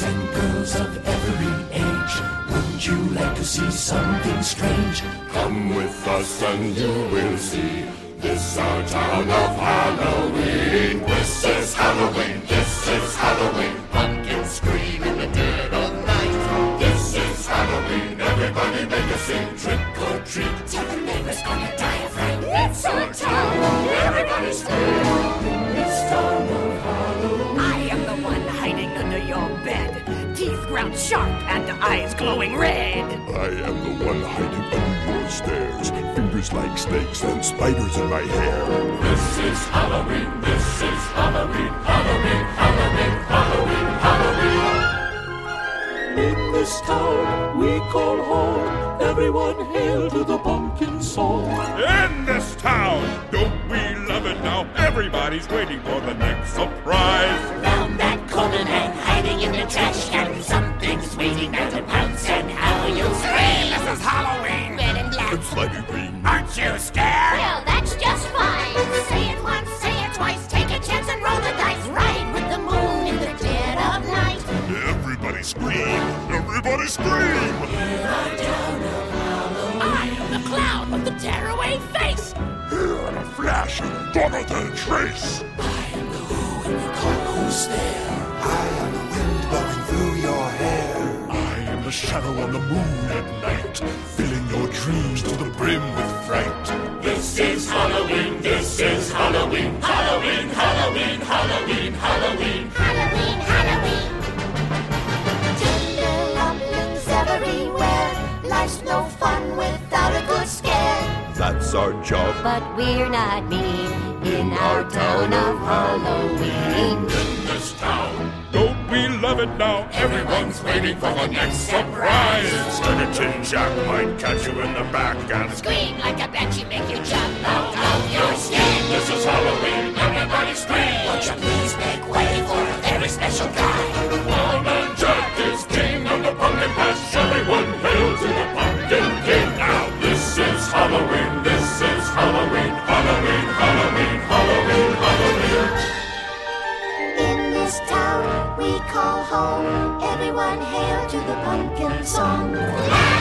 and girls of every age. Wouldn't you like to see something strange? Come with us and you will see. This our town of Halloween. This is Halloween, this is Halloween. Pumpkins scream in the dead of night. This is Halloween, everybody make a scene. Trick or treat, Tell the neighbors on your diaphragm. it's our town, everybody scream. This town of Halloween. I am the one hiding under your bed. Teeth ground sharp and eyes glowing red. I am the one hiding under your stairs. Fingers like snakes and spiders in my hair. This is Halloween, this is Halloween, Halloween, Halloween, Halloween, Halloween. In this town we call home. Everyone hail to the pumpkin song. In this town, don't we love it now? Everybody's waiting for the next surprise. Found that corner man hiding in the trash can. Something's waiting there to pounce, and how you'll scream. This is Halloween. Red and black. It's slimy green. Aren't you scared? Well, that's just fine. Say it once, say it twice. Take a chance and roll the dice. Ride with the moon in the dead of night. Everybody scream, everybody scream. I am the clown with the tearaway face. Here in a flash, gone without a trace. I am the who and you call who's there. I am the wind blowing through your hair. I am the shadow on the moon at night, filling your dreams to the brim with fright. This is Halloween, this is Halloween. Halloween, Halloween, Halloween, Halloween. Halloween, Halloween. Tinderlumblings everywhere. Life's no fun without a good scare. That's our job. But we're not mean in our town of Halloween. In this town, Don't we love it now? Everyone's waiting for the next surprise. Skeleton Jack might catch you in the back and Scream like a banshee, make you jump out of your skin. this is Halloween, everybody scream. Won't you please make way for a very special guy? Wallman Jack is king of the pumpkin patch. Everyone hail to the pumpkin king. Now this is Halloween, this is Halloween, Halloween, Halloween, Halloween, Halloween. In this town we call home. Everyone hail to the pumpkin song.